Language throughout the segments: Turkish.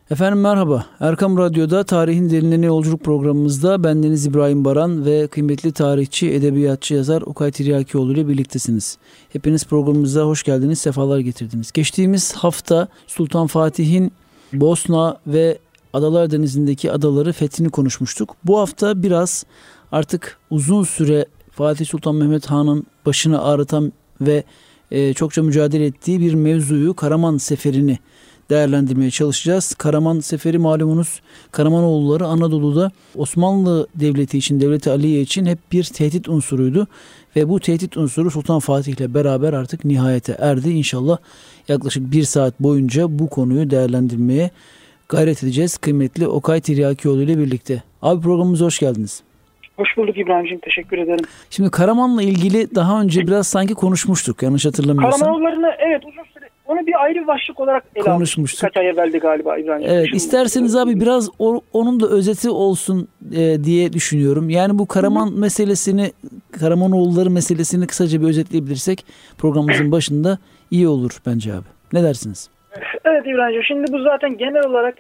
Efendim merhaba. Erkam Radyo'da Tarihin Derinlerine Yolculuk programımızda bendeniz İbrahim Baran ve kıymetli tarihçi, edebiyatçı, yazar Okay Tiryakioğlu ile birliktesiniz. Hepiniz programımıza hoş geldiniz, sefalar getirdiniz. Geçtiğimiz hafta Sultan Fatih'in Bosna ve Adalar Denizi'ndeki adaları fethini konuşmuştuk. Bu hafta biraz artık uzun süre Fatih Sultan Mehmet Han'ın başını ağrıtan ve çokça mücadele ettiği bir mevzuyu, Karaman Seferi'ni değerlendirmeye çalışacağız. Karaman Seferi malumunuz, Karamanoğulları Anadolu'da Osmanlı Devleti için, Devleti Aliye için hep bir tehdit unsuruydu. Ve bu tehdit unsuru Sultan Fatih ile beraber artık nihayete erdi. İnşallah yaklaşık bir saat boyunca bu konuyu değerlendirmeye gayret edeceğiz. Kıymetli Okay Tiryakioğlu ile birlikte. Abi programımıza hoş geldiniz. Hoş bulduk İbrahimciğim, teşekkür ederim. Şimdi Karaman'la ilgili daha önce biraz sanki konuşmuştuk, yanlış hatırlamıyorsam. Karamanoğullarını evet uzun süre, onu bir ayrı bir başlık olarak ele almıştık. Kaç ay evveldi galiba İbrahimciğim. Evet, isterseniz abi biraz onun da özeti olsun diye düşünüyorum. Yani bu Karaman meselesini, Karamanoğulları meselesini kısaca bir özetleyebilirsek programımızın başında iyi olur bence abi. Ne dersiniz? Evet İbrahimciğim, şimdi bu zaten genel olarak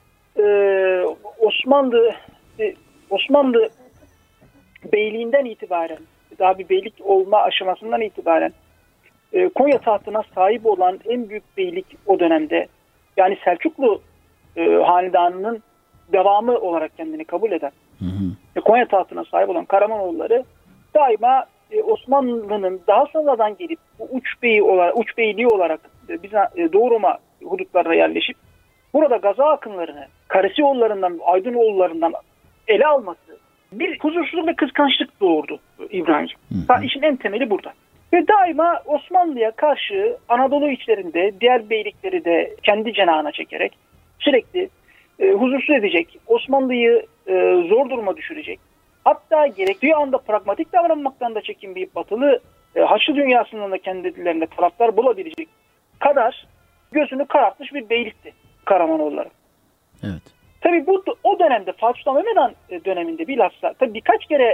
Osmanlı beyliğinden itibaren, daha bir beylik olma aşamasından itibaren Konya tahtına sahip olan en büyük beylik o dönemde, yani Selçuklu hanedanının devamı olarak kendini kabul eden Konya tahtına sahip olan Karamanoğulları daima Osmanlı'nın daha sonradan gelip uç beyliği olarak Doğu Roma hudutlarına yerleşip burada Gaza akınlarını Karasioğullarından, Aydınoğullarından ele alması bir huzursuzluk ve kıskançlık doğurdu İbrahimciğim. İşin en temeli burada. Ve daima Osmanlı'ya karşı Anadolu içlerinde diğer beylikleri de kendi cenahına çekerek sürekli huzursuz edecek, Osmanlı'yı zor duruma düşürecek, hatta gerektiği anda pragmatik davranmaktan da çekinmeyip batılı Haçlı dünyasından da kendilerine taraftar bulabilecek kadar gözünü karartmış bir beylikti Karamanoğulları. Evet. Tabii bu o dönemde Fatih Sultan Mehmet Han döneminde bilhassa tabii birkaç kere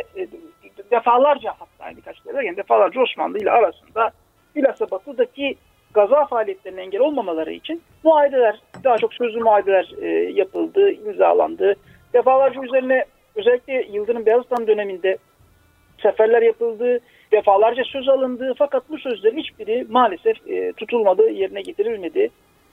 defalarca Osmanlı ile arasında bilhassa batıdaki gaza faaliyetlerine engel olmamaları için muahideler, daha çok sözlü muahideler yapıldı, imzalandı. Defalarca üzerine özellikle Yıldırım Beyazıt döneminde seferler yapıldı, defalarca söz alındı, fakat bu sözlerin hiçbiri maalesef tutulmadı, yerine getirilmedi.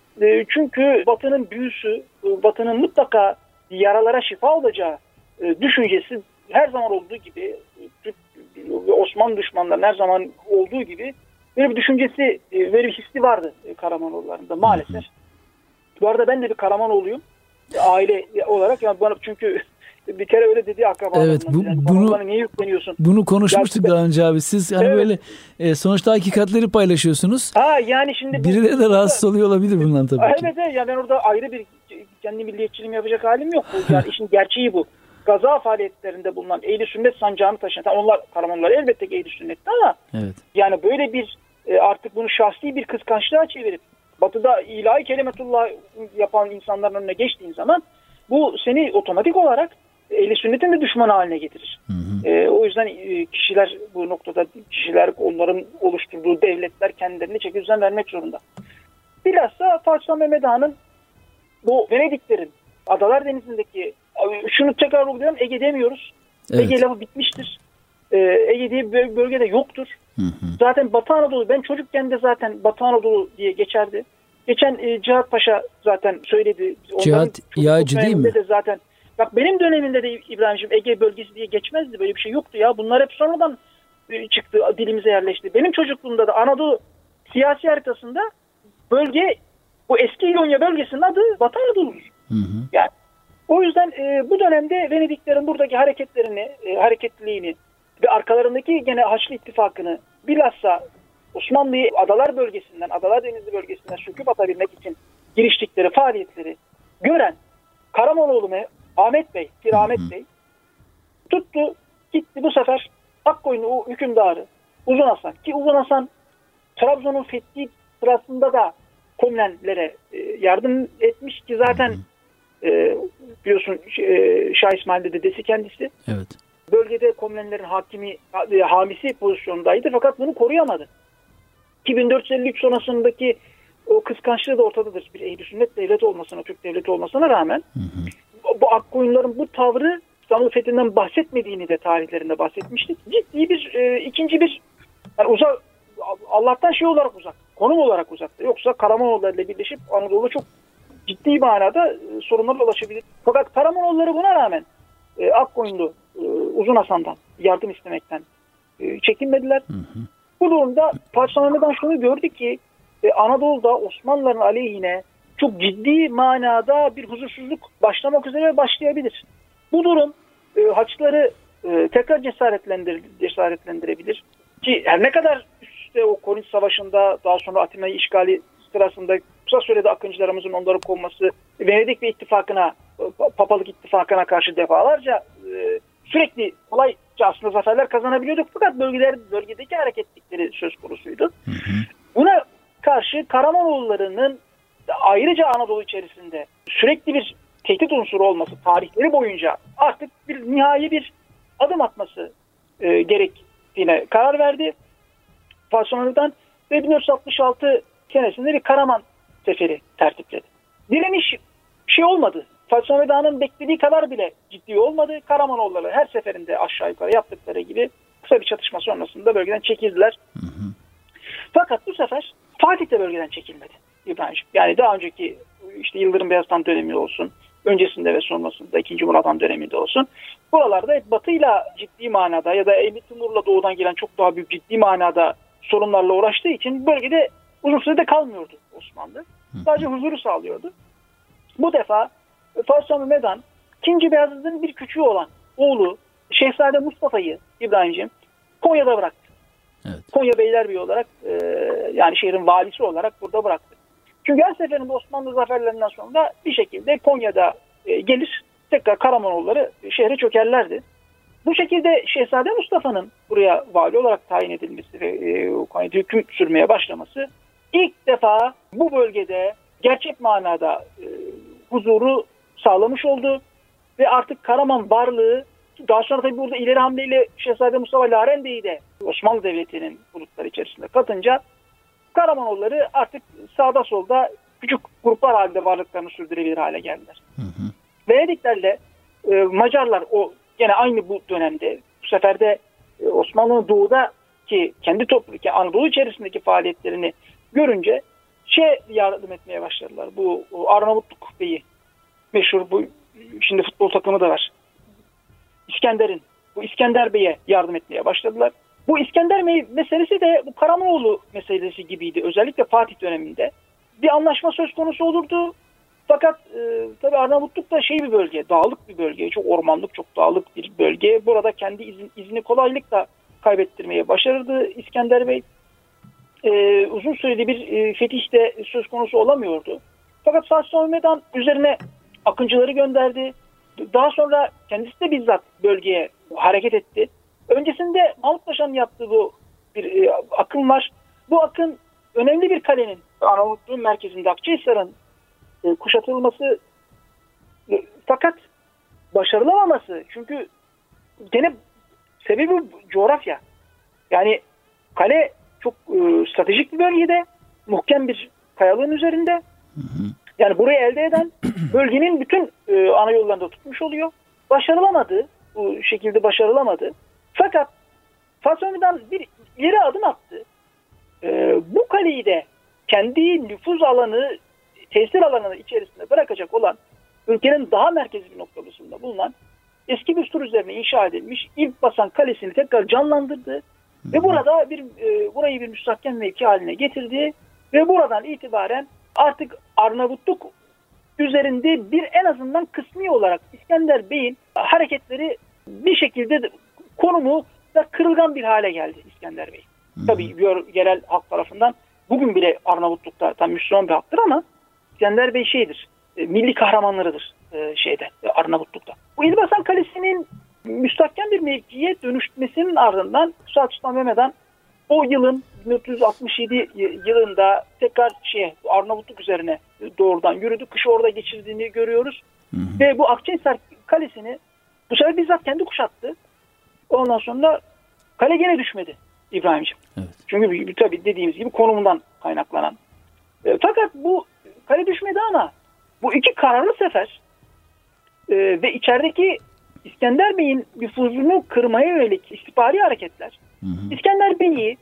Çünkü Batı'nın büyüsü, Batı'nın mutlaka yaralara şifa olacağı düşüncesi her zaman olduğu gibi, Türk ve Osmanlı düşmanlarının her zaman olduğu gibi böyle bir düşüncesi, böyle bir hissi vardı Karamanoğullarında maalesef. Bu arada ben de bir Karamanoğluyum aile olarak, yani bana çünkü bir kere öyle dedi akrabalarımdan. Evet, bunu niye yükleniyorsun? Bunu konuşmuştuk daha önce abi. Siz hani böyle sonuçta hakikatleri paylaşıyorsunuz. Yani şimdi birileri de rahatsız oluyor olabilir bundan tabii ki. Evet, yani ben orada ayrı bir kendi milliyetçiliğimi yapacak halim yok. Yani işin gerçeği bu. Gaza faaliyetlerinde bulunan Ehl-i Sünnet sancağını taşıyan, onlar Karamanoğullar elbette ki Ehl-i Sünnet'ti ama evet, yani böyle bir artık bunu şahsi bir kıskançlığa çevirip Batı'da ilahi kelimetullah yapan insanların önüne geçtiğin zaman bu seni otomatik olarak Ehl-i Sünnet'in de düşmanı haline getirir. O yüzden kişiler bu noktada, onların oluşturduğu devletler kendilerini çeki düzen vermek zorunda. Bilhassa Fatih Sultan Mehmet Han'ın bu Venediklerin Adalar Denizi'ndeki, şunu tekrar vurguluyorum, Ege demiyoruz. Evet. Ege lafı bitmiştir. Ege diye bir bölgede yoktur. Zaten Batı Anadolu, ben çocukken de zaten Batı Anadolu diye geçerdi. Geçen Cihat Paşa zaten söyledi. Cihat Yağcı değil mi? De zaten, bak benim dönemimde de İbrahimciğim Ege bölgesi diye geçmezdi. Böyle bir şey yoktu ya. Bunlar hep sonradan çıktı, dilimize yerleşti. Benim çocukluğumda da Anadolu siyasi haritasında bölge, bu eski İonya bölgesinin adı Batı Anadolu'dur. Yani o yüzden bu dönemde Venediklerin buradaki hareketliliğini ve arkalarındaki gene Haçlı ittifakını bilhassa Osmanlı'yı Adalar bölgesinden, Adalar Denizi bölgesinden söküp atabilmek için giriştikleri faaliyetleri gören Karamanoğlu Ahmet Bey tuttu, gitti bu sefer Akkoyunlu hükümdarı Uzun Hasan, ki Uzun Hasan Trabzon'un fethi sırasında da Komnenlere yardım etmiş ki zaten biliyorsun Şah İsmail'de dedesi kendisi. Evet. Bölgede Komnenlerin hamisi pozisyondaydı fakat bunu koruyamadı. 1453 sonrasındaki o kıskançlığı da ortadadır. Bir Ehl-i Sünnet devleti olmasına, Türk devleti olmasına rağmen bu Akkoyunluların bu tavrı İstanbul Fethi'nden bahsetmediğini de tarihlerinde bahsetmiştik. Ciddi bir ikinci bir yani Allah'tan şey olarak uzak, konum olarak uzakta. Yoksa Karamanoğulları ile birleşip Anadolu'da çok ciddi manada sorunlara ulaşabilir. Fakat Karamanoğulları buna rağmen Akkoyunlu Uzun Hasan'dan yardım istemekten çekinmediler. Bu durumda Fatih Sultan Mehmet'ten şunu gördü ki Anadolu'da Osmanlıların aleyhine çok ciddi manada bir huzursuzluk başlamak üzere ve başlayabilir. Bu durum Haçlıları tekrar cesaretlendirebilir. Ki her ne kadar üstte o Korinth Savaşı'nda daha sonra Atina'yı işgali sırasında kısa sürede Akıncılarımızın onları kovması, Venedik ve ittifakına, Papalık ittifakına karşı defalarca sürekli kolayca aslında zaferler kazanabiliyorduk. Fakat bölgedeki hareketlikleri söz konusuydu. Buna karşı Karamanoğulları'nın ayrıca Anadolu içerisinde sürekli bir tehdit unsuru olması tarihleri boyunca artık bir nihai bir adım atması gerektiğine karar verdi. Fatih Sultan Mehmet'ten ve 1466 senesinde bir Karaman seferi tertipledi. Direniş şey olmadı. Fatih Sultan Mehmet'in beklediği kadar bile ciddi olmadı. Karamanoğulları her seferinde aşağı yukarı yaptıkları gibi kısa bir çatışma sonrasında bölgeden çekildiler. Fakat bu sefer Fatih de bölgeden çekilmedi İbrahimciğim. Yani daha önceki işte Yıldırım Beyazıt dönemi olsun, öncesinde ve sonrasında 2. Murat Han döneminde olsun. Buralarda Batı'yla ciddi manada ya da Eyüp Timur'la doğudan gelen çok daha büyük ciddi manada sorunlarla uğraştığı için bölgede uzun sürede kalmıyordu Osmanlı. Sadece huzuru sağlıyordu. Bu defa Fatih Sultan Mehmet Han, 2. Beyazıt'ın bir küçüğü olan oğlu Şehzade Mustafa'yı İbrahimciğim Konya'da bıraktı. Evet. Konya Beylerbeyi olarak yani şehrin valisi olarak burada bıraktı. Çünkü her seferinde Osmanlı zaferlerinden sonra bir şekilde Konya'da gelir tekrar Karamanoğulları şehre çökerlerdi. Bu şekilde Şehzade Mustafa'nın buraya vali olarak tayin edilmesi ve Konya'da hüküm sürmeye başlaması ilk defa bu bölgede gerçek manada huzuru sağlamış oldu. Ve artık Karaman varlığı daha sonra tabii burada ileri hamleyle Şehzade Mustafa Larende'yi de Osmanlı Devleti'nin bulutları içerisinde katınca Karamanoğulları artık sağda solda küçük gruplar halinde varlıklarını sürdürebilir hale geldiler. Venediklerle Macarlar o gene aynı bu dönemde bu sefer de Osmanlı'nın doğudaki kendi Anadolu içerisindeki faaliyetlerini görünce yardım etmeye başladılar. Bu Arnavutluk Bey'i meşhur bu şimdi futbol takımı da var. Bu İskender Bey'e yardım etmeye başladılar. Bu İskender Bey meselesi de bu Karamanoğlu meselesi gibiydi. Özellikle Fatih döneminde. Bir anlaşma söz konusu olurdu. Fakat tabii Arnavutluk da bir bölge, dağlık bir bölge. Çok ormanlık, çok dağlık bir bölge. Burada kendi izini kolaylıkla kaybettirmeye başarırdı İskender Bey. Uzun süreli bir fetih de söz konusu olamıyordu. Fakat Fatih Sultan Mehmet Han üzerine akıncıları gönderdi. Daha sonra kendisi de bizzat bölgeye hareket etti. Öncesinde Mahmut Paşa'nın yaptığı bu bir akın var. Bu akın önemli bir kalenin Arnavutluğun merkezinde Akçahisar'ın kuşatılması fakat başarılamaması. Çünkü gene sebebi coğrafya. Yani kale çok stratejik bir bölgede, muhkem bir kayalığın üzerinde. Yani burayı elde eden bölgenin bütün ana yollarında tutmuş oluyor. Başarılamadı. Bu şekilde başarılamadı. Fakat Fatih Sultan Mehmet Han bir ileri adım attı. Bu kaleyi de kendi nüfuz alanı, tesir alanı içerisinde bırakacak olan ülkenin daha merkezi bir noktasında bulunan eski bir sur üzerine inşa edilmiş İlk Basan Kalesi'ni tekrar canlandırdı. Ve burada burayı bir müstahkem mevki haline getirdi. Ve buradan itibaren artık Arnavutluk üzerinde en azından kısmi olarak İskender Bey'in hareketleri bir şekilde konumu da kırılgan bir hale geldi İskender Bey. Tabii yerel halk tarafından bugün bile Arnavutluk'ta tam Müslüman bir halktır ama İskender Bey milli kahramanlarıdır Arnavutluk'ta. Bu İlbasan Kalesi'nin müstahkem bir mevkiye dönüşmesinin ardından Fatih Sultan Mehmet Han o yılın 1467 yılında tekrar Arnavutluk üzerine doğrudan yürüdü. Kışı orada geçirdiğini görüyoruz. Ve bu Akçahisar Kalesi'ni bu sefer bizzat kendi kuşattı. Ondan sonra kale gene düşmedi İbrahimciğim. Evet. Çünkü tabii dediğimiz gibi konumundan kaynaklanan Fakat bu kale düşmedi ama bu iki kararlı sefer ve içerideki İskender Bey'in nüfuzunu kırmaya yönelik istihbari hareketler İskender Bey'i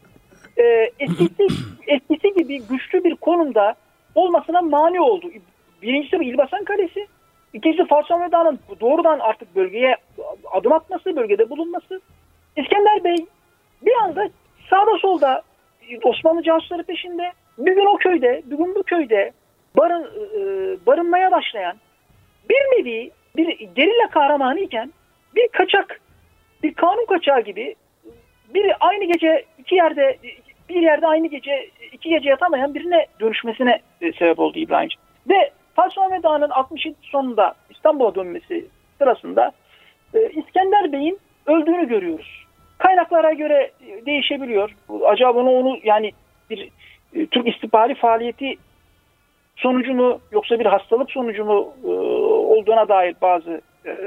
eskisi gibi güçlü bir konumda olmasına mani oldu. Birincisi bu İlbasan Kalesi, ikincisi Fars Meydanı'nın doğrudan artık bölgeye adım atması, bölgede bulunması. İskender Bey bir anda sağda solda Osmanlı casusları peşinde, bir gün o köyde, bir gün bu köyde barınmaya başlayan bir nevi bir gerilla kahramanı iken bir kaçak, bir kanun kaçağı gibi bir aynı gece bir yerde aynı gece iki gece yatamayan birine dönüşmesine sebep oldu İbrahimciğim. Ve Fatih Mehmet Ağa'nın 67 sonunda İstanbul'a dönmesi sırasında İskender Bey'in öldüğünü görüyoruz. Kaynaklara göre değişebiliyor. Acaba onu yani bir Türk istihbari faaliyeti sonucu mu yoksa bir hastalık sonucu mu olduğuna dair bazı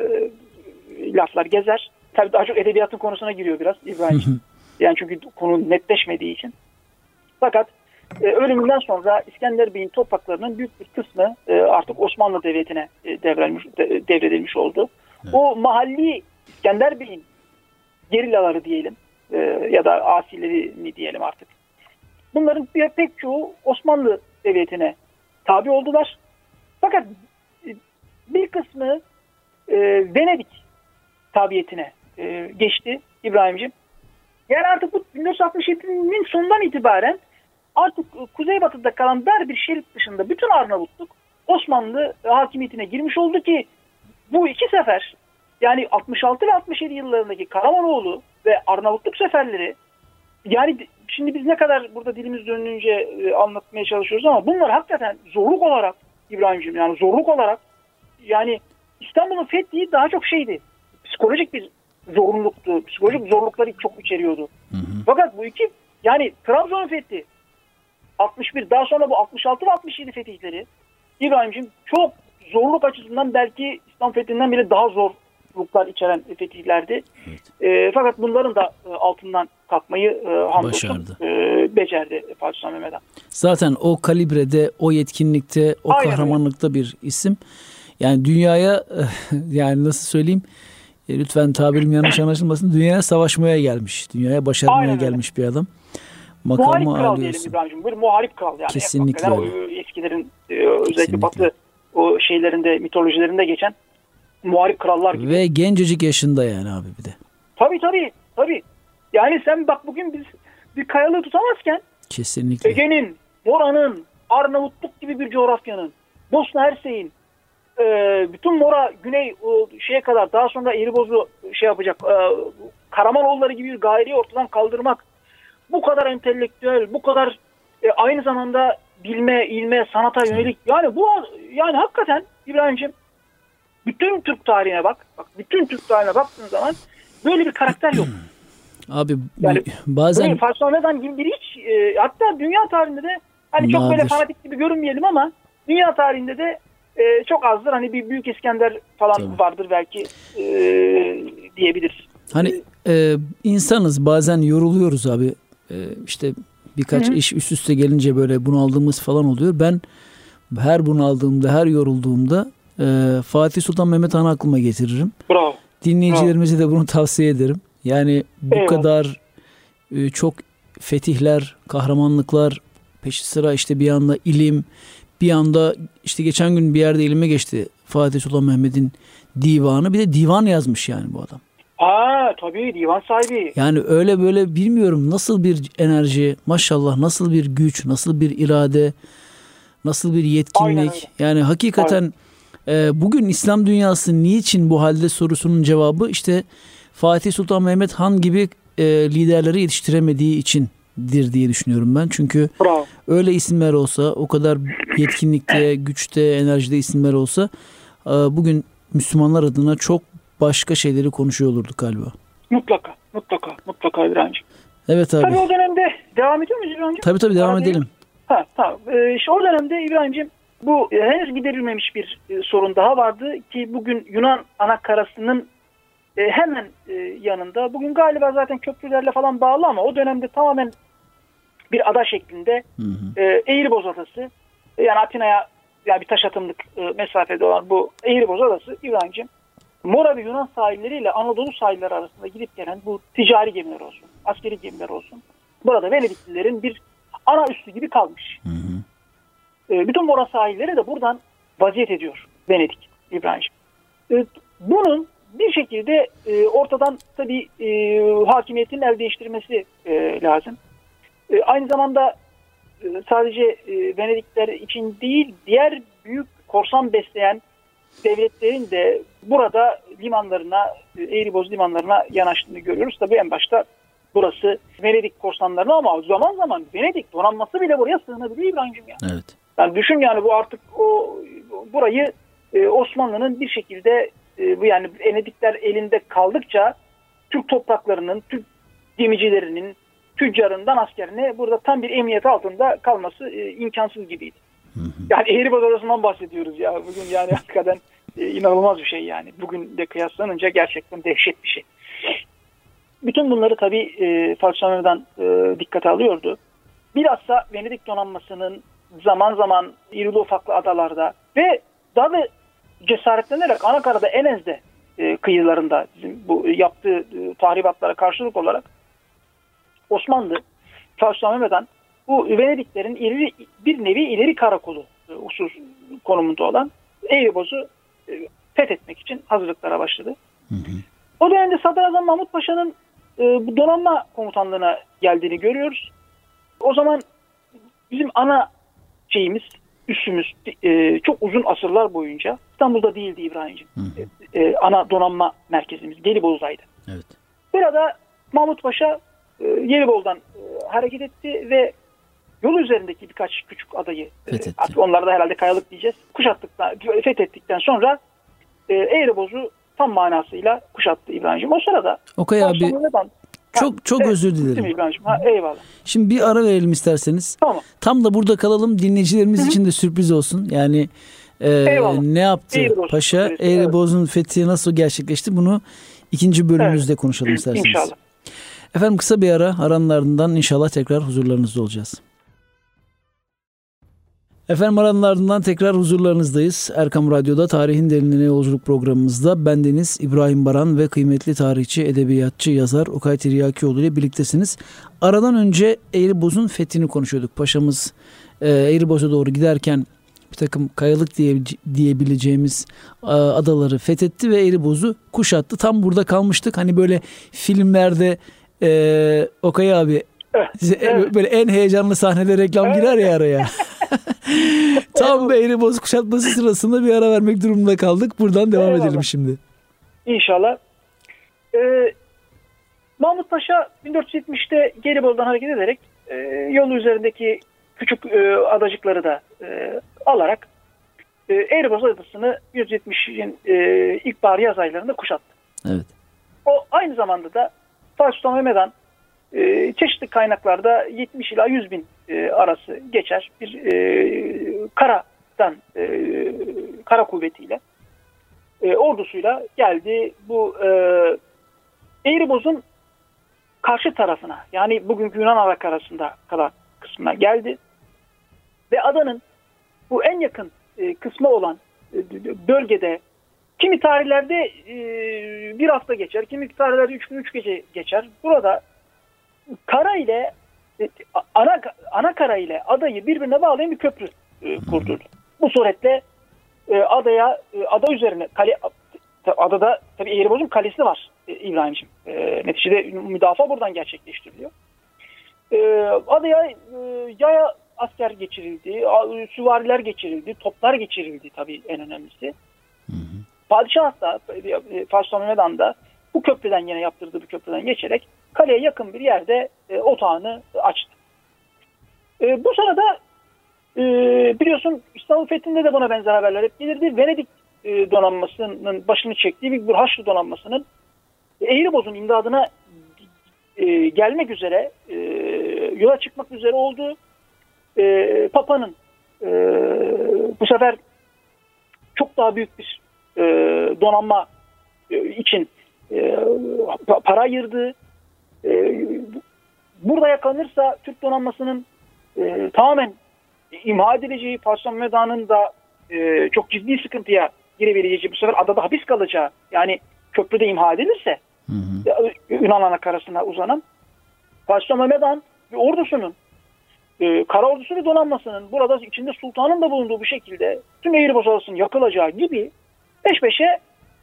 laflar gezer. Tabii daha çok edebiyatın konusuna giriyor biraz İbrahim. Yani çünkü konu netleşmediği için. Fakat ölümünden sonra İskender Bey'in topraklarının büyük bir kısmı artık Osmanlı Devleti'ne devredilmiş oldu. Evet. O mahalli İskender Bey'in gerillaları diyelim ya da asileri mi diyelim artık. Bunların pek çoğu Osmanlı Devleti'ne tabi oldular. Fakat bir kısmı Venedik tabiyetine geçti İbrahimciğim. Yani artık bu 1967'nin sonundan itibaren artık kuzeybatıda kalan dar bir şerit dışında bütün Arnavutluk Osmanlı hakimiyetine girmiş oldu ki bu iki sefer yani 66 ve 67 yıllarındaki Karamanoğlu ve Arnavutluk seferleri yani şimdi biz ne kadar burada dilimiz dönünce anlatmaya çalışıyoruz ama bunlar hakikaten zorluk olarak İbrahimciğim yani zorluk olarak yani İstanbul'un fethi daha çok şeydi. Psikolojik bir zorunluluktu. Psikolojik zorlukları çok içeriyordu. Fakat bu iki yani Trabzon'un fethi 61 daha sonra bu 66 ve 67 fetihleri İbrahimciğim çok zorluk açısından belki İslam fethinden bile daha zorluklar içeren fetihlerdi. Evet. Fakat bunların da altından kalkmayı hamdolsun becerdi Fatih Sultan Mehmet Han. Zaten o kalibrede, o yetkinlikte, o aynen kahramanlıkta öyle bir isim. Yani dünyaya yani nasıl söyleyeyim lütfen tabirim yanlış anlaşılmasın dünyaya savaşmaya gelmiş. Dünyaya başarmaya aynen gelmiş öyle bir adam. Muharip kral diyelim İbrahim'cim. Bir muharip kral yani. Kesinlikle. O eskilerin özellikle kesinlikle Batı o şeylerinde mitolojilerinde geçen muharip krallar gibi. Ve gencecik yaşında yani abi bir de. Tabii. Yani sen bak bugün biz bir kayalığı tutamazken kesinlikle Ege'nin, Mora'nın, Arnavutluk gibi bir coğrafyanın, Bosna Hersek'in bütün Mora, Güney şeye kadar daha sonra Eğriboz'u yapacak Karamanoğulları gibi bir gayriyi ortadan kaldırmak bu kadar entelektüel, bu kadar aynı zamanda bilme, ilme, sanata yönelik yani hakikaten İbrahimciğim bütün Türk tarihine bak. Bütün Türk tarihine baktığın zaman böyle bir karakter yok. Abi yani bazen Fatih Sultan Mehmet Han gibi bir hiç hatta dünya tarihinde de hani çok böyle fanatik gibi görünmeyelim ama dünya tarihinde de çok azdır. Hani bir Büyük İskender falan tabii vardır belki diyebiliriz. Hani insanız bazen yoruluyoruz abi. İşte birkaç iş üst üste gelince böyle bunaldığımız falan oluyor. Ben her bunaldığımda, her yorulduğumda Fatih Sultan Mehmet Han'ı aklıma getiririm. Bravo. Dinleyicilerimize de bunu tavsiye ederim. Yani bu kadar çok fetihler, kahramanlıklar peşi sıra işte bir anda ilim, bir anda işte geçen gün bir yerde elime geçti Fatih Sultan Mehmet'in divanı. Bir de divan yazmış yani bu adam. Tabii divan sahibi. Yani öyle böyle bilmiyorum nasıl bir enerji, maşallah nasıl bir güç, nasıl bir irade, nasıl bir yetkinlik. Yani hakikaten bugün İslam dünyası niçin bu halde sorusunun cevabı işte Fatih Sultan Mehmet Han gibi liderleri yetiştiremediği içindir diye düşünüyorum ben. Çünkü bravo, öyle isimler olsa, o kadar yetkinlikte, güçte, enerjide isimler olsa bugün Müslümanlar adına çok başka şeyleri konuşuyor olurduk galiba. Mutlaka İbrahim'ciğim. Evet abi. Tabii o dönemde devam ediyor muyuz İbrahim'ciğim? Tabii devam edelim. Tamam. İşte o dönemde İbrahim'ciğim bu henüz giderilmemiş bir sorun daha vardı ki bugün Yunan anakarasının hemen yanında. Bugün galiba zaten köprülerle falan bağlı ama o dönemde tamamen bir ada şeklinde Eğriboz Adası. Yani Atina'ya yani bir taş atımlık mesafede olan bu Eğriboz Adası İbrahim'ciğim, Mora ve Yunan sahilleriyle Anadolu sahilleri arasında gidip gelen bu ticari gemiler olsun, askeri gemiler olsun, burada Venediklilerin bir ana üssü gibi kalmış. Hı hı. Bütün Mora sahilleri de buradan vaziyet ediyor Venedik İbrahim'ciğim. Bunun bir şekilde ortadan tabii hakimiyetin el değiştirmesi lazım. Aynı zamanda sadece Venedikler için değil, diğer büyük korsan besleyen devletlerin de burada limanlarına, Eğriboz limanlarına yanaştığını görüyoruz. Tabii en başta burası Venedik korsanlarına, ama zaman zaman Venedik donanması bile buraya sığınabiliyor İbrahim'ciğim ya. Evet. Yani düşün, yani bu artık burayı Osmanlı'nın bir şekilde yani Venedikler elinde kaldıkça Türk topraklarının, Türk gemicilerinin, tüccarından askerine burada tam bir emniyet altında kalması imkansız gibiydi. Hı hı. Yani Eğriboz Adası'ndan bahsediyoruz ya bugün, yani hakikaten inanılmaz bir şey yani. Bugün de kıyaslanınca gerçekten dehşet bir şey. Bütün bunları tabii Fatih Sultan Mehmet dikkate alıyordu. Bilhassa Venedik donanmasının zaman zaman irili ufaklı adalarda ve daha da cesaretlenerek Anakara'da, Enez'de kıyılarında bizim bu yaptığı tahribatlara karşılık olarak Osmanlı, Fatih Sultan Mehmet Han bu Venediklerin bir nevi ileri karakolu husus konumunda olan Eğriboz'u fethetmek için hazırlıklara başladı. Hı hı. O dönemde Sadrazam Mahmut Paşa'nın bu donanma komutanlığına geldiğini görüyoruz. O zaman bizim ana üssümüz çok uzun asırlar boyunca İstanbul'da değildi İbrahim'ciğim. Ana donanma merkezimiz Gelibolu'daydı. Evet. Burada Mahmut Paşa Gelibolu'dan hareket etti ve yol üzerindeki birkaç küçük adayı fethetti. Onlara da herhalde kayalık diyeceğiz. Fethettikten sonra Eğriboz'u tam manasıyla kuşattı İbrahim'ciğim. O sırada Okay abi çok evet, özür dilerim. İbrahim'ciğim. Eyvallah. Şimdi bir ara verelim isterseniz. Tamam. Tam da burada kalalım. Dinleyicilerimiz için de sürpriz olsun. Yani ne yaptı Eğriboz Paşa? Eğriboz'un fethi nasıl gerçekleşti? Bunu ikinci bölümümüzde konuşalım isterseniz. İnşallah. Efendim kısa bir ara, aranın ardından inşallah tekrar huzurlarınızda olacağız. Efendim aranın ardından tekrar huzurlarınızdayız. Erkam Radyo'da Tarihin Derinliğine Yolculuk programımızda bendeniz İbrahim Baran ve kıymetli tarihçi, edebiyatçı, yazar Okay Tiryakioğlu ile birliktesiniz. Aradan önce Eğriboz'un fethini konuşuyorduk. Paşamız Eğriboz'a doğru giderken bir takım kayalık diyebileceğimiz adaları fethetti ve Eğriboz'u kuşattı. Tam burada kalmıştık. Hani böyle filmlerde Okay abi böyle en heyecanlı sahnede reklam girer ya araya. Tam Eğriboz kuşatması sırasında bir ara vermek durumunda kaldık. Buradan devam edelim şimdi. İnşallah. Mahmut Paşa 1470'te Gelibolu'dan hareket ederek yol üzerindeki küçük adacıkları da alarak Eğriboz Adası'nı 1470'in ilkbahar yaz aylarında kuşattı. Evet. O aynı zamanda da Fatih Sultan Mehmet Han çeşitli kaynaklarda 70 ila 100 bin arası geçer bir kara kuvvetiyle ordusuyla geldi. Bu Eğriboz'un karşı tarafına, yani bugünkü Yunan Adakarası'nda kalan kısmına geldi ve adanın bu en yakın kısmı olan bölgede kimi tarihlerde bir hafta geçer, kimi tarihlerde 3 gün 3 gece geçer. Burada kara ile ana kara ile adayı birbirine bağlayan bir köprü kurdurdu. Bu suretle ada üzerine adada tabii Eğriboz'un kalesi var İbrahim'ciğim. Neticede müdafaa buradan gerçekleştiriliyor. Adaya yaya asker geçirildi, süvariler geçirildi, toplar geçirildi tabii en önemlisi. Padişah da Fatih Sultan Mehmet Han da bu köprüden, yine yaptırdığı bir köprüden geçerek kaleye yakın bir yerde otağını açtı. Bu sırada biliyorsun İstanbul fethinde de buna benzer haberler hep gelirdi. Venedik donanmasının başını çektiği bir Haçlı donanmasının Eğriboz'un imdadına gelmek üzere, yola çıkmak üzere olduğu Papa'nın bu sefer çok daha büyük bir donanma için para ayırdığı, burada yakalanırsa Türk donanmasının tamamen imha edileceği, Fatih Mehmet Han'ın da çok ciddi sıkıntıya girebileceği, bu sefer adada hapis kalacağı, yani köprüde imha edilirse Yunan anakarasına uzanan Fatih Mehmet Han ve ordusunun, kara ordusu ve donanmasının burada içinde sultanın da bulunduğu bir şekilde tüm Eğriboz Adası'nın yakılacağı gibi peş peşe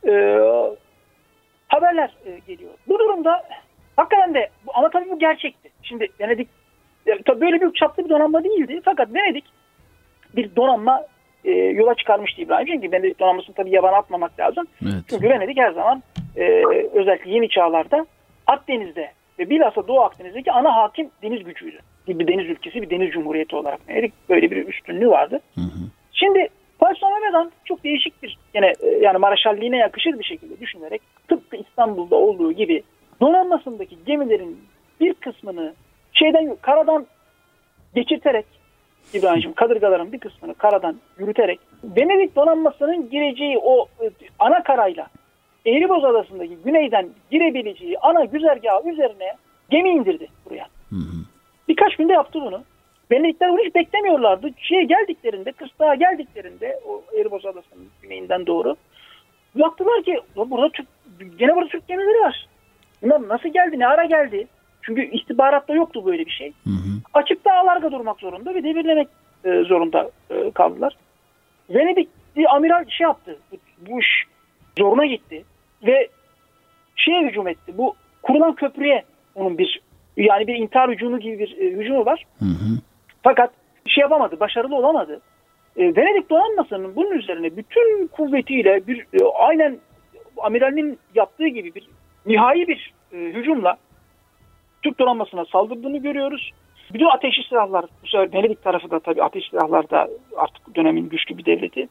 haberler geliyor. Bu durumda hakikaten de, ama tabii bu gerçekti. Şimdi Venedik tabii böyle büyük çaplı bir donanma değildi. Fakat Venedik bir donanma yola çıkarmıştı İbrahim. Çünkü Venedik donanmasını tabii yabana atmamak lazım. Evet. Çünkü Venedik her zaman özellikle yeni çağlarda Akdeniz'de ve bilhassa Doğu Akdeniz'deki ana hakim deniz gücüydü. Bir deniz ülkesi, bir deniz cumhuriyeti olarak Venedik böyle bir üstünlüğü vardı. Şimdi Fatih Mehmet Han çok değişik bir, yani Maraşalliğine yakışır bir şekilde düşünerek, tıpkı İstanbul'da olduğu gibi donanmasındaki gemilerin bir kısmını karadan geçirterek, İbrahim'ciğim, kadırgaların bir kısmını karadan yürüterek Venedik donanmasının gireceği o ana karayla Eğriboz Adası'ndaki güneyden girebileceği ana güzergahı üzerine gemi indirdi buraya. Birkaç günde yaptı bunu. Venedikler bunu hiç beklemiyorlardı. Kırsdağa geldiklerinde o Eğriboz Adası'nın güneyinden doğru baktılar ki burada Türk gemileri var. Bunlar nasıl geldi, ne ara geldi? Çünkü istihbaratta yoktu böyle bir şey. Açıkta alarga durmak zorunda ve devirlemek zorunda kaldılar. Venedik bir amiral yaptı. Bu iş zoruna gitti ve hücum etti. Bu kurulan köprüye onun bir intihar hücumu gibi bir hücumu var. Fakat yapamadı, başarılı olamadı. Venedik donanmasının bunun üzerine bütün kuvvetiyle aynen amiralin yaptığı gibi bir nihai bir hücumla Türk donanmasına saldırdığını görüyoruz. Bütün ateşli silahlar, bu sefer Venedik tarafı da tabii ateşli silahlar da artık dönemin güçlü bir devleti.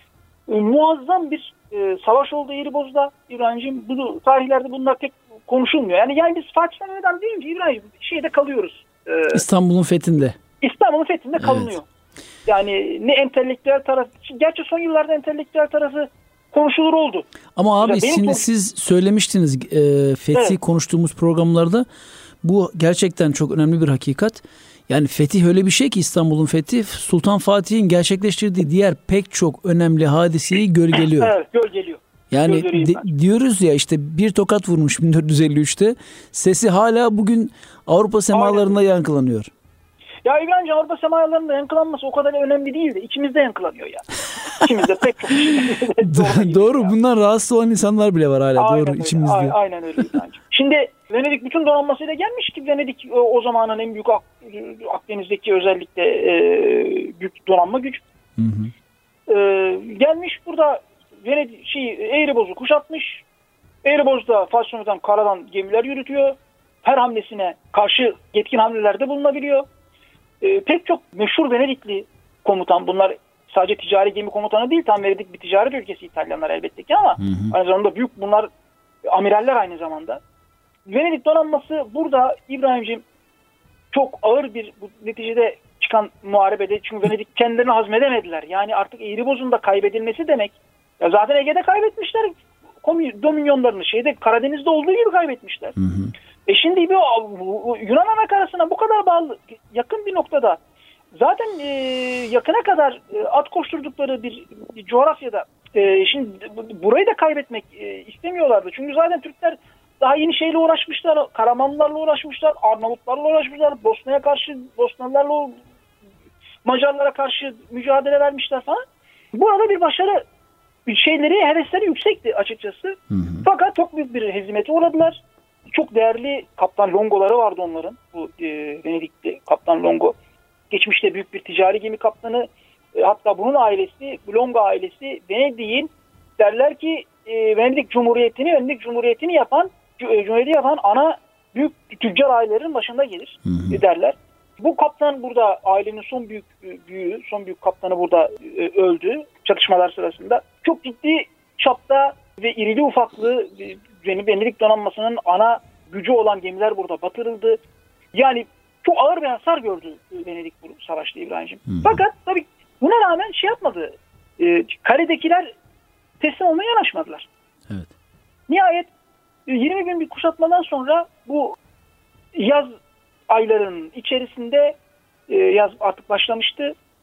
Muazzam bir savaş oldu Eğriboz'da İbrahim'ciğim. Bu tarihlerde bunlar pek konuşulmuyor. Yani biz Fatih Mehmet Han deyince İbrahim kalıyoruz. İstanbul'un fethinde. İstanbul'un fethinde kalınıyor. Evet. Yani ne entelektüel tarafı, gerçi son yıllarda entelektüel tarafı konuşulur oldu. Ama abi şimdi siz söylemiştiniz fethi konuştuğumuz programlarda, bu gerçekten çok önemli bir hakikat. Yani fetih öyle bir şey ki, İstanbul'un fethi Sultan Fatih'in gerçekleştirdiği diğer pek çok önemli hadiseyi gölgeliyor. Evet, gölgeliyor. Yani diyoruz ya, işte bir tokat vurmuş 1453'te, sesi hala bugün Avrupa semalarında yankılanıyor. Ya İbrahim'ciğim, Avrupa semalarında yankılanması o kadar önemli değil de içimizde yankılanıyor ya. İçimizde pek çok Doğru, bundan rahatsız olan insanlar bile var hala. Aynen doğru öyle. İçimizde. Aynen öyle İbrahim'ciğim. Şimdi Venedik bütün donanmasıyla gelmiş ki, Venedik o zamanın en büyük Akdeniz'deki özellikle büyük donanma güç. Gelmiş burada Eğriboz'u kuşatmış. Eğriboz'da Fatih Mehmet Han karadan gemiler yürütüyor. Her hamlesine karşı yetkin hamlelerde bulunabiliyor. Pek çok meşhur Venedikli komutan, bunlar sadece ticari gemi komutanı değil, tam Venedik bir ticaret ülkesi İtalyanlar elbette ki, ama aynı zamanda büyük bunlar amiraller aynı zamanda. Venedik donanması burada İbrahim'ciğim çok ağır bir neticede çıkan muharebede, çünkü Venedik kendilerini hazmedemediler. Yani artık Eğriboz'un da kaybedilmesi demek. Ya zaten Ege'de kaybetmişler dominyonlarını, Karadeniz'de olduğu gibi kaybetmişler. Şimdi Yunan anakarasına bu kadar bağlı, yakın bir noktada, zaten yakına kadar at koşturdukları bir coğrafyada, şimdi burayı da kaybetmek istemiyorlardı. Çünkü zaten Türkler daha yeni şeyle uğraşmışlar, Karamanlılarla uğraşmışlar, Arnavutlarla uğraşmışlar, Bosna'ya karşı, Bosnalılarla, Macarlara karşı mücadele vermişler falan. Burada bir başarı, hevesleri yüksekti açıkçası. Fakat çok büyük bir hezimete uğradılar. Çok değerli kaptan Longo'ları vardı onların. Bu Venedikli kaptan Longo. Geçmişte büyük bir ticari gemi kaptanı. Hatta bunun ailesi, Longo ailesi Venedik'in, derler ki Venedik Cumhuriyeti'ni yapan ana büyük tüccar ailelerin başında gelir derler. Bu kaptan burada, ailenin son büyük kaptanı burada öldü çatışmalar sırasında. Çok ciddi çapta ve irili ufaklı Venedik donanmasının ana gücü olan gemiler burada batırıldı. Yani çok ağır bir hasar gördü Venedik bu savaşta İbrahim'ciğim. Fakat tabii buna rağmen yapmadı. Kaledekiler teslim olmaya yanaşmadılar. Evet. Nihayet 20 gün bir kuşatmadan sonra bu yaz aylarının içerisinde, yaz artık başlamıştı.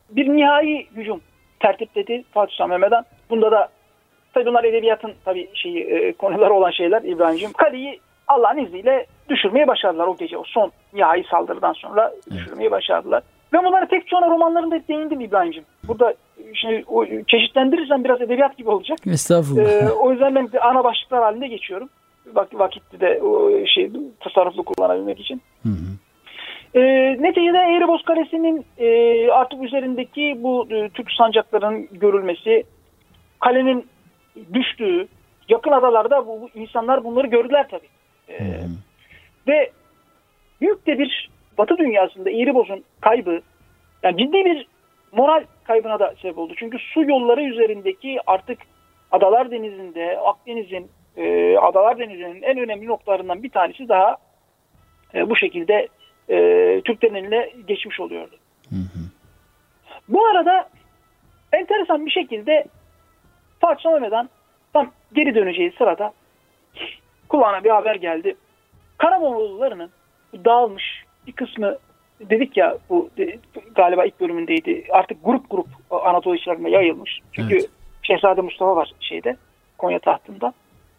bir nihai hücum tertipledi Fatih Sultan Mehmet'ten. Bunda da tabii bunlar edebiyatın konuları olan şeyler İbrahim'ciğim. Kaleyi Allah'ın izniyle düşürmeyi başardılar o gece. O son nihai saldırıdan sonra düşürmeyi başardılar. Ve bunları pek çoğuna romanlarında değindim İbrahim'ciğim. Burada şimdi çeşitlendirirsem biraz edebiyat gibi olacak. Estağfurullah. O yüzden ben ana başlıklar halinde geçiyorum. Vakitli de tasarruflu kullanabilmek için. Neticede Eğriboz Kalesi'nin artık üzerindeki bu Türk sancaklarının görülmesi, kalenin düştüğü yakın adalarda bu insanlar bunları gördüler tabii. Ve büyük de bir Batı dünyasında Eğriboz'un kaybı, yani ciddi bir moral kaybına da sebep oldu. Çünkü su yolları üzerindeki artık Adalar Denizi'nde, Akdeniz'in, Adalar Denizi'nin en önemli noktalarından bir tanesi daha bu şekilde Türklerin eline geçmiş oluyordu. Bu arada enteresan bir şekilde Fatih Sultan Mehmet'ten tam geri döneceği sırada kulağına bir haber geldi. Karamoğullarının dağılmış bir kısmı, dedik ya bu galiba ilk bölümündeydi, artık grup Anadolu içlerine yayılmış. Çünkü evet. Şehzade Mustafa var Konya tahtında.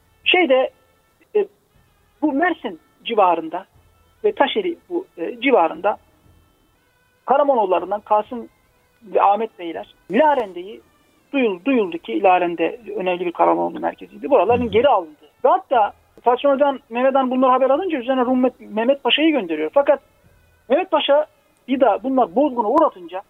Bu Mersin civarında ve Taşeli bu civarında Karamoğullarından Kasım ve Ahmet Beyler Larende'yi duyuldu ki Larende önemli bir Karamoğlu merkeziydi. Buraların geri alındı. Ve hatta Fatih Sultan Mehmet'ten bunları haber alınca üzerine Rum Mehmet Paşa'yı gönderiyor. Fakat Mehmet Paşa bir daha bunlar bozguna uğratınca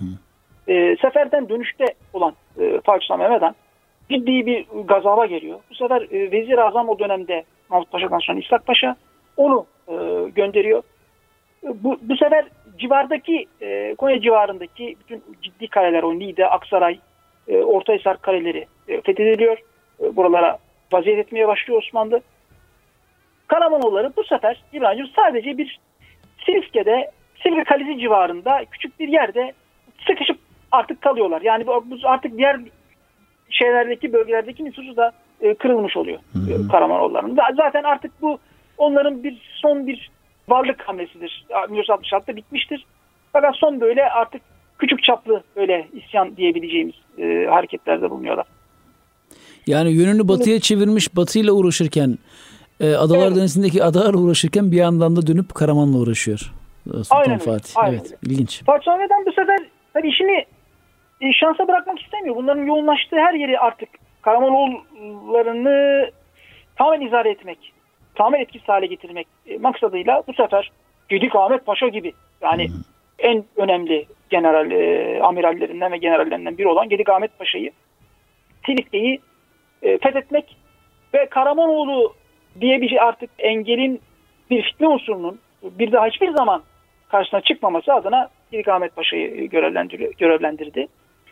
seferden dönüşte olan Fatih Sultan Mehmet'ten ciddi bir gazaba geliyor. Bu sefer Vezir-i Azam o dönemde Mahmut Paşa'dan sonra İshak Paşa onu gönderiyor. Bu sefer civardaki Konya civarındaki bütün ciddi kaleler, o Niğde, Aksaray, Ortahisar kaleleri fethediliyor. Buralara vaziyet etmeye başlıyor Osmanlı. Karamoğulları bu sefer İbrahim'ciğim sadece bir Silivri Kalesi civarında küçük bir yerde sıkışıp artık kalıyorlar. Yani bu artık diğer bölgelerdeki nüfusu da kırılmış oluyor Karamoğulların. Zaten artık bu onların son bir varlık hamlesidir. 1966'da bitmiştir. Fakat son böyle artık küçük çaplı böyle isyan diyebileceğimiz hareketlerde bulunuyorlar. Yani yönünü batıya çevirmiş, batıyla uğraşırken, Adalar Denizi'ndeki adalarla uğraşırken bir yandan da dönüp Karaman'la uğraşıyor Sultan Fatih. Aynen. Evet, ilginç. Fatih Sultan bu sefer tabii işini şansa bırakmak istemiyor. Bunların yoğunlaştığı her yeri artık Karamoğullarını tamamen izah etmek, tamamen etkisiz hale getirmek maksadıyla bu sefer Gedik Ahmet Paşa gibi, yani en önemli amirallerinden ve generallerinden biri olan Gedik Ahmet Paşa'yı, Silifke'yi fethetmek ve Karamoğlu diye bir şey, artık engelin, bir fitne unsurunun bir daha hiçbir zaman karşısına çıkmaması adına Gedik Ahmet Paşa'yı görevlendirdi.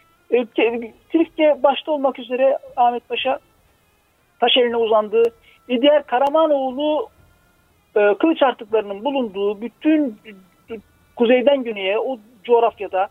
Silifke başta olmak üzere Ahmet Paşa taş eline uzandığı ve diğer Karamanoğlu kılıç artıklarının bulunduğu bütün kuzeyden güneye o coğrafyada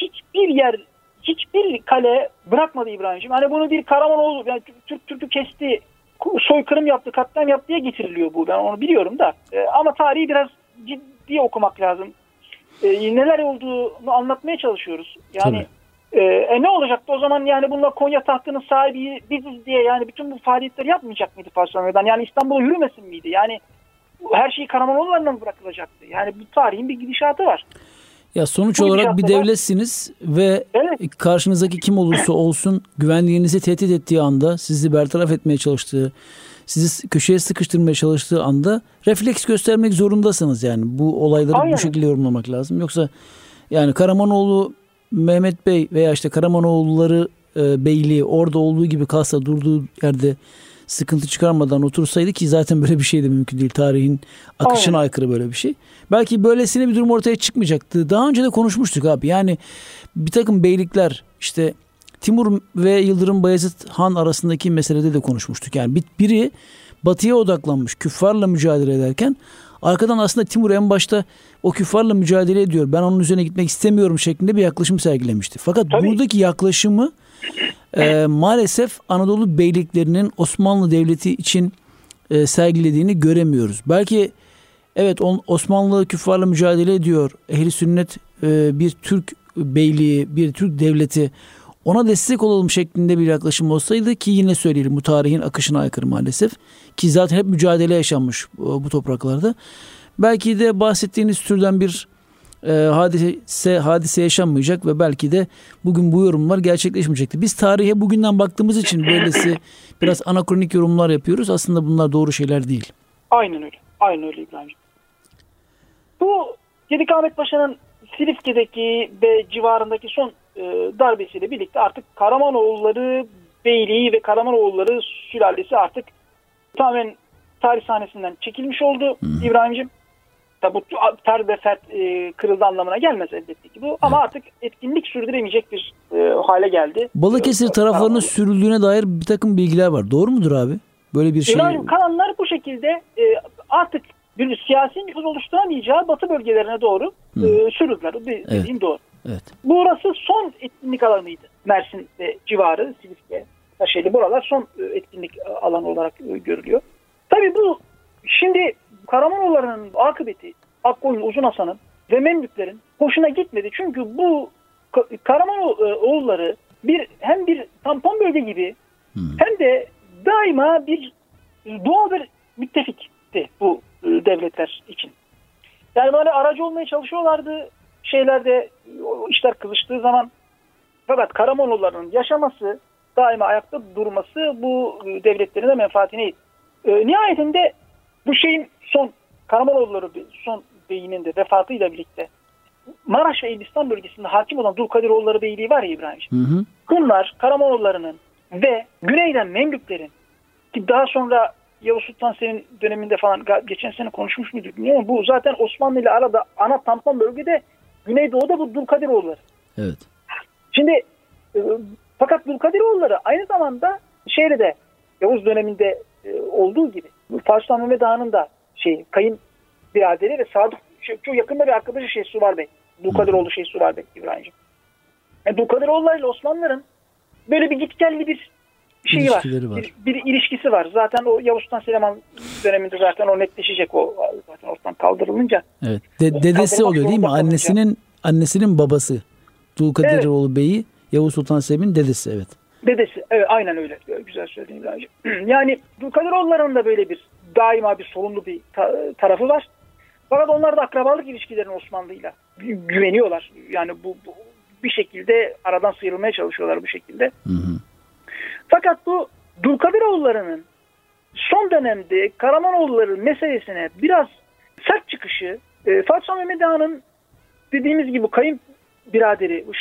hiçbir kale bırakmadı İbrahim'ciğim. Hani bunu bir Karamanoğlu, yani Türk'ü kesti, soykırım yaptı, katliam yaptı diye getiriliyor bu. Ben onu biliyorum da. Ama tarihi biraz ciddi okumak lazım. Neler olduğunu anlatmaya çalışıyoruz. Yani ne olacaktı o zaman, yani bunlar Konya tahtının sahibi biziz diye yani bütün bu faaliyetleri yapmayacak mıydı Fatih Sultan Mehmet? Yani İstanbul'a yürümesin miydi? Yani her şey Karamanoğullarına mı bırakılacaktı? Yani bu tarihin bir gidişatı var. Ya sonuç olarak bir devletsiniz ve karşınızdaki kim olursa olsun güvenliğinizi tehdit ettiği anda, sizi bertaraf etmeye çalıştığı, sizi köşeye sıkıştırmaya çalıştığı anda refleks göstermek zorundasınız yani. Bu olayları bu şekilde yorumlamak lazım. Yoksa yani Karamanoğlu Mehmet Bey veya işte Karamanoğulları beyliği orada olduğu gibi kalsa, durduğu yerde sıkıntı çıkarmadan otursaydı, ki zaten böyle bir şey de mümkün değil. Tarihin akışına aykırı böyle bir şey. Belki böylesine bir durum ortaya çıkmayacaktı. Daha önce de konuşmuştuk abi. Yani bir takım beylikler, işte Timur ve Yıldırım Bayezid Han arasındaki meselede de konuşmuştuk. Yani biri batıya odaklanmış, küffarla mücadele ederken arkadan aslında Timur en başta o küffarla mücadele ediyor, ben onun üzerine gitmek istemiyorum şeklinde bir yaklaşım sergilemişti. Fakat buradaki yaklaşımı maalesef Anadolu beyliklerinin Osmanlı Devleti için sergilediğini göremiyoruz. Belki evet, Osmanlı küffarla mücadele ediyor, ehli sünnet bir Türk beyliği, bir Türk devleti, ona destek olalım şeklinde bir yaklaşım olsaydı, ki yine söyleyelim bu tarihin akışına aykırı maalesef, ki zaten hep mücadele yaşanmış bu topraklarda. Belki de bahsettiğiniz türden bir hadise yaşanmayacak ve belki de bugün bu yorumlar gerçekleşmeyecekti. Biz tarihe bugünden baktığımız için böylesi biraz anakronik yorumlar yapıyoruz. Aslında bunlar doğru şeyler değil. Aynen öyle. Aynen öyle İbrahimciğim. Bu Gedik Ahmet Paşa'nın Silifke'deki ve civarındaki son darbesiyle birlikte artık Karamanoğulları Beyliği ve Karamanoğulları sülalesi artık tamamen tarih sahnesinden çekilmiş oldu İbrahimciğim. Tabi bu ter ve fert kırıldı anlamına gelmez elbette ki bu, ama artık etkinlik sürdüremeyecek bir hale geldi. Balıkesir taraflarının sürüldüğüne dair bir takım bilgiler var. Doğru mudur abi? Böyle bir şey. İbrahim, kalanlar bu şekilde artık bir siyasi nüfuz oluşturamayacağı batı bölgelerine doğru sürüldüler. Dediğim evet. Doğru. Evet. Burası son etkinlik alanıydı. Mersin ve civarı, Silifke, Taşeli, buralar son etkinlik alanı olarak görülüyor. Tabii bu şimdi Karamanoğulları'nın akıbeti Akkoyun, Uzun Hasan'ın ve Memlüklerin hoşuna gitmedi. Çünkü bu Karamanoğulları hem bir tampon bölge gibi hem de daima bir doğal bir müttefikti bu devletler için. Yani böyle aracı olmaya çalışıyorlardı şeylerde, işler kızıştığı zaman. Fakat Karamanoğulları'nın yaşaması, daima ayakta durması bu devletlerin de menfaatine. Nihayetinde bu şeyin Karamanoğulları son beyinin de vefatıyla birlikte Maraş ve Elbistan bölgesinde hakim olan Dulkadiroğulları Beyliği var ya İbrahimciğim. Bunlar Karamanoğulları'nın ve güneyden Memlüklerin, ki daha sonra Yavuz Sultan Selim döneminde falan geçen sene konuşmuş muyduk bilmiyorum. Bu zaten Osmanlı ile arada ana tampon bölgede Güneydoğu'da bu Dulkadiroğulları. Evet. Şimdi fakat Dulkadiroğulları aynı zamanda de Yavuz döneminde olduğu gibi Fatih Sultan Mehmed Han'ın da kayın biraderi ve Sadık çok yakında bir arkadaşı Suvar Bey. Dulkadiroğlu Suvar Bey İbrahim'ciğim. Yani Dulkadiroğulları ile Osmanlıların böyle bir gitgelli bir şeyi var. Bir ilişkisi var. Zaten o Yavuz Sultan Süleyman döneminde zaten o netleşecek, o zaten ortadan kaldırılınca. Evet. Dedesi oluyor değil mi? Annesinin babası. Dulkadiroğlu evet. Bey'i Yavuz Sultan Selim'in dedesi, evet. Dedesi. Evet, aynen öyle. Güzel söyledin İbrahim'ciğim. Yani Dulkadiroğulları'nın da böyle bir daima bir sorunlu bir tarafı var. Fakat onlar da akrabalık ilişkilerini Osmanlı'yla güveniyorlar. Yani bu bir şekilde aradan sıyrılmaya çalışıyorlar bu şekilde. Hı. Fakat bu Dulkadiroğulları'nın son dönemde Karamanoğulları meselesine biraz sert çıkışı, Fatih Sultan Mehmed Han'ın dediğimiz gibi kayın biraderi bu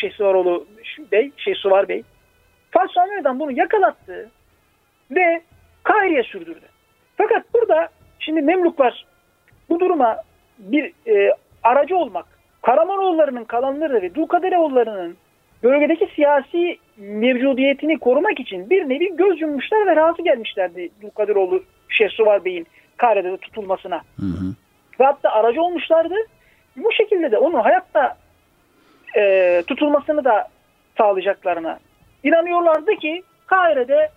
Suvar Bey, Fatih Sultan Mehmed Han bunu yakalattı ve Kahire'ye sürdürdü. Fakat burada şimdi Memlükler bu duruma bir aracı olmak, Karamanoğulları'nın kalanları ve Dulkadiroğulları'nın bölgedeki siyasi mevcudiyetini korumak için bir nevi göz yummuşlar ve razı gelmişlerdi Dulkadiroğlu Suvar Bey'in Kahire'de tutulmasına. Hı. Ve hatta aracı olmuşlardı. Bu şekilde de onun hayatta tutulmasını da sağlayacaklarına inanıyorlardı ki Kahire'de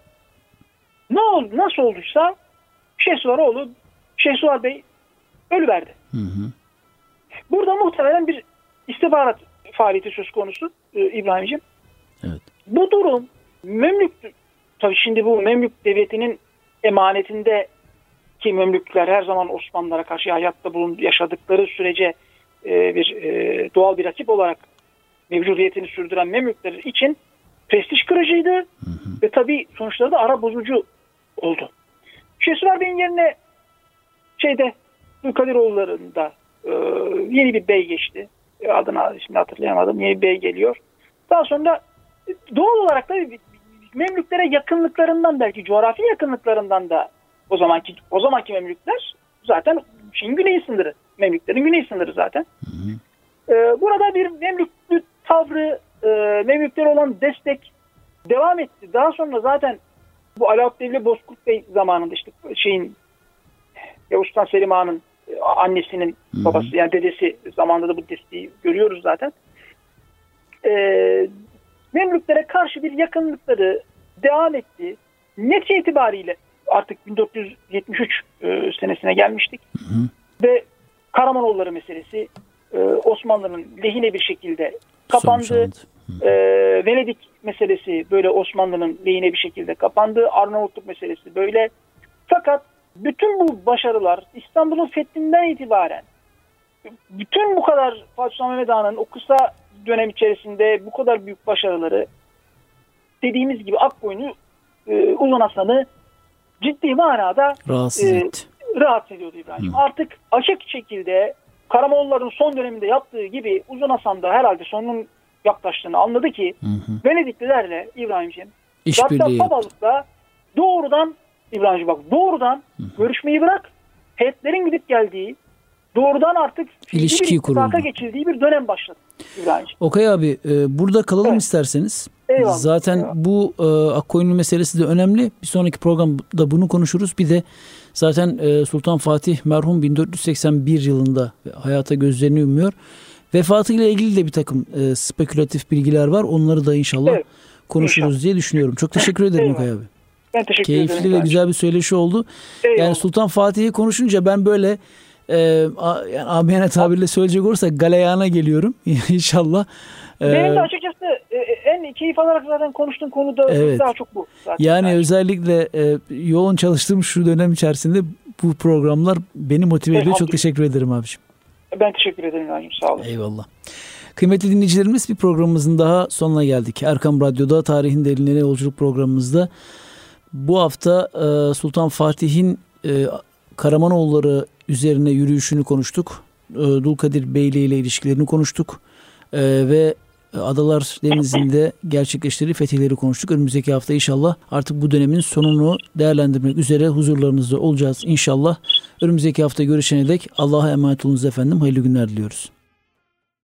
nasıl olduysa Suvar Bey ölüverdi. Hı. Burada muhtemelen bir istihbarat faaliyeti söz konusu İbrahim'ciğim. Evet. Bu durum tabii şimdi bu Memlük devletinin emanetinde, ki Memlükler her zaman Osmanlılara karşı hayatta yaşadıkları sürece doğal bir rakip olarak mevcudiyetini sürdüren Memlükler için prestij kırıcıydı. Hı. Ve tabii sonuçları da ara bozucu oldu. Suvar Bey'in yerine Dulkadiroğulları'nda yeni bir bey geçti. Adını şimdi hatırlayamadım. Yeni bir bey geliyor. Daha sonra doğal olarak da Memlüklere yakınlıklarından, belki coğrafi yakınlıklarından da o zamanki Memlükler zaten güney sınırı. Memlüklerin güney sınırı zaten. Burada bir Memlüklü tavrı, Memlüklere olan destek devam etti. Daha sonra zaten bu Alaaddin Bozkurt Bey zamanında Yavuz Sultan Selim Han'ın annesinin babası, yani dedesi zamanında da bu desteği görüyoruz zaten. Memlüklere karşı bir yakınlıkları devam etti. Netice itibariyle artık 1473 senesine gelmiştik. Ve Karamanoğulları meselesi Osmanlı'nın lehine bir şekilde kapandı. Venedik meselesi böyle Osmanlı'nın lehine bir şekilde kapandı. Arnavutluk meselesi böyle. Fakat bütün bu başarılar İstanbul'un fethinden itibaren bütün bu kadar Fatih Sultan Mehmet Han'ın o kısa dönem içerisinde bu kadar büyük başarıları, dediğimiz gibi Akkoyun'u, Uzun Hasan'ı ciddi manada rahatsız ediyordu İbrahim. Artık açık şekilde Karamoğulların son döneminde yaptığı gibi Uzun Hasan da herhalde sonunun yaklaştığını anladı ki Venediklilerle İbrahimciğim Babalık'ta doğrudan doğrudan doğrudan bırak, heyetlerin gidip geldiği, doğrudan artık ilişki kuruldu. Geçildiği bir dönem başladı İbrahimciğim. Okay abi, burada kalalım isterseniz. Eyvallah. Zaten bu Akkoyunlu meselesi de önemli. Bir sonraki programda bunu konuşuruz. Bir de zaten Sultan Fatih merhum 1481 yılında hayata gözlerini yumuyor. Vefatıyla ilgili de bir takım spekülatif bilgiler var. Onları da inşallah konuşuruz diye düşünüyorum. Çok teşekkür ederim Okay abi. Ben teşekkür ederim. Keyifli ve güzel bir söyleşi oldu. Eyvallah. Yani Sultan Fatih'i konuşunca ben böyle yani amiyane tabirle söyleyecek olursak galeyana geliyorum inşallah. Benim de açıkçası en keyif alarak zaten konuştuğum konu da daha çok bu. Zaten. Yani özellikle yoğun çalıştığım şu dönem içerisinde bu programlar beni motive ediyor. Çok teşekkür ederim abiciğim. Ben teşekkür ederim abicim. Sağ olun. Eyvallah. Kıymetli dinleyicilerimiz, bir programımızın daha sonuna geldik. Erkam Radyo'da Tarihin Derinliğine Yolculuk programımızda bu hafta Sultan Fatih'in Karamanoğulları üzerine yürüyüşünü konuştuk. Dulkadir Beyli ile ilişkilerini konuştuk. Ve Adalar Denizi'nde gerçekleştirdiği fetihleri konuştuk. Önümüzdeki hafta inşallah artık bu dönemin sonunu değerlendirmek üzere huzurlarınızda olacağız inşallah. Önümüzdeki hafta görüşene dek Allah'a emanet olunuz efendim. Hayırlı günler diliyoruz.